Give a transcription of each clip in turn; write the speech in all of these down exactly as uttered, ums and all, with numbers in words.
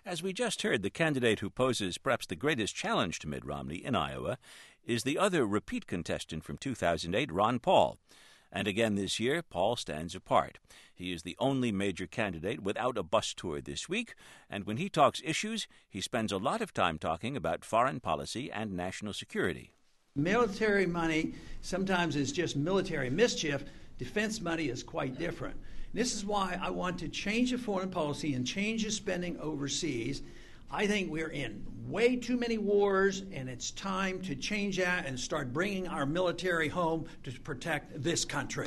As we just heard, the candidate who poses perhaps the greatest challenge to Mitt Romney in Iowa is the other repeat contestant from two thousand eight, Ron Paul. And again this year, Paul stands apart. He is the only major candidate without a bus tour this week, and when he talks issues, he spends a lot of time talking about foreign policy and national security. Military money sometimes is just military mischief. Defense money is quite different. This is why I want to change the foreign policy and change the spending overseas. I think we're in way too many wars, and it's time to change that and start bringing our military home to protect this country.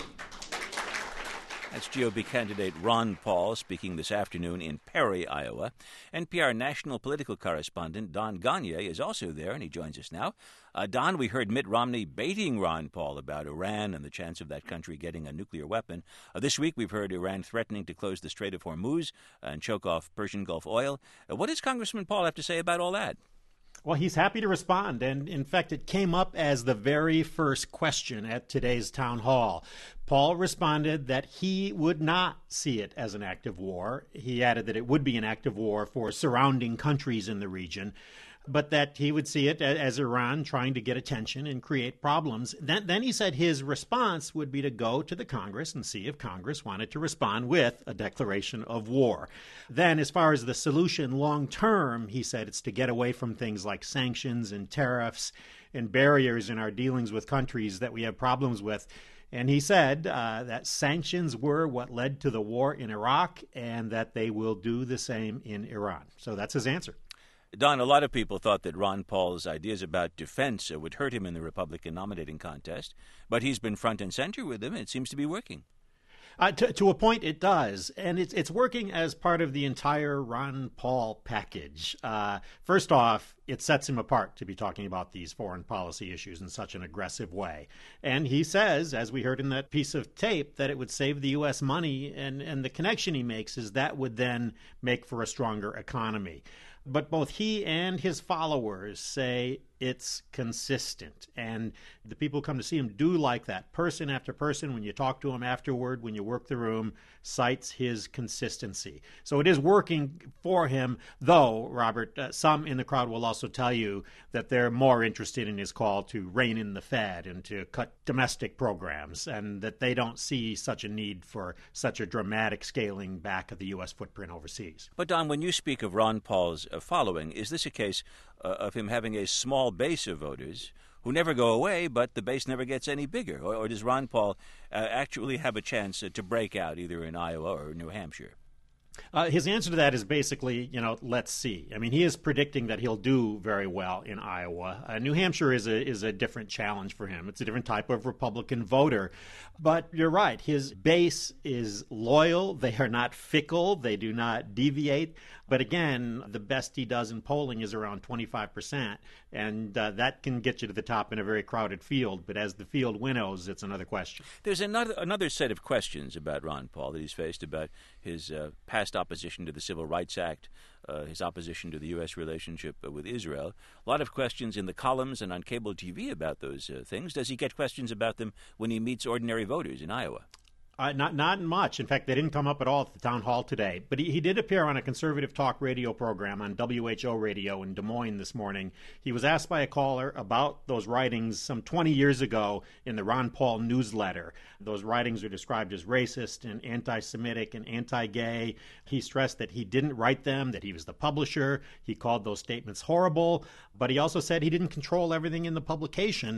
That's G O P candidate Ron Paul speaking this afternoon in Perry, Iowa. N P R national political correspondent Don Gonyea is also there, and he joins us now. Uh, Don, we heard Mitt Romney baiting Ron Paul about Iran and the chance of that country getting a nuclear weapon. Uh, this week we've heard Iran threatening to close the Strait of Hormuz and choke off Persian Gulf oil. Uh, what does Congressman Paul have to say about all that? Well, he's happy to respond, and in fact, it came up as the very first question at today's town hall. Paul responded that he would not see it as an act of war. He added that it would be an act of war for surrounding countries in the region, but that he would see it as Iran trying to get attention and create problems. Then, then he said his response would be to go to the Congress and see if Congress wanted to respond with a declaration of war. Then, as far as the solution long term, he said it's to get away from things like sanctions and tariffs and barriers in our dealings with countries that we have problems with. And he said uh, that sanctions were what led to the war in Iraq and that they will do the same in Iran. So that's his answer. Don, a lot of people thought that Ron Paul's ideas about defense would hurt him in the Republican nominating contest, but he's been front and center with them, and it seems to be working. Uh, to, to a point, it does, and it's it's working as part of the entire Ron Paul package. Uh, first off, it sets him apart to be talking about these foreign policy issues in such an aggressive way. And he says, as we heard in that piece of tape, that it would save the U S money, and, and the connection he makes is that would then make for a stronger economy. But both he and his followers say it's consistent. And the people who come to see him do like that. Person after person, when you talk to him afterward, when you work the room, cites his consistency. So it is working for him, though, Robert, uh, some in the crowd will also tell you that they're more interested in his call to rein in the Fed and to cut domestic programs, and that they don't see such a need for such a dramatic scaling back of the U S footprint overseas. But, Don, when you speak of Ron Paul's uh, following, is this a case uh, of him having a small base of voters who never go away, but the base never gets any bigger? Or, or does Ron Paul uh, actually have a chance uh, to break out either in Iowa or New Hampshire? Uh, his answer to that is basically, you know, let's see. I mean, he is predicting that he'll do very well in Iowa. Uh, New Hampshire is a is a different challenge for him. It's a different type of Republican voter. But you're right. His base is loyal. They are not fickle. They do not deviate. But again, the best he does in polling is around twenty-five percent. And uh, that can get you to the top in a very crowded field. But as the field winnows, it's another question. There's another another set of questions about Ron Paul that he's faced about his uh, past opposition to the Civil Rights Act, uh, his opposition to the U S relationship uh, with Israel. A lot of questions in the columns and on cable T V about those uh, things. Does he get questions about them when he meets ordinary voters in Iowa? Uh, not not much. In fact, they didn't come up at all at the town hall today. But he, he did appear on a conservative talk radio program on W H O radio in Des Moines this morning. He was asked by a caller about those writings some twenty years ago in the Ron Paul newsletter. Those writings are described as racist and anti-Semitic and anti-gay. He stressed that he didn't write them, that he was the publisher. He called those statements horrible. But he also said he didn't control everything in the publication.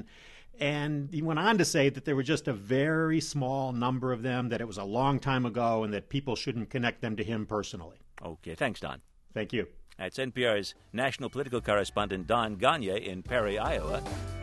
And he went on to say that there were just a very small number of them, that it was a long time ago, and that people shouldn't connect them to him personally. Okay, thanks, Don. Thank you. That's N P R's national political correspondent Don Gonyea in Perry, Iowa.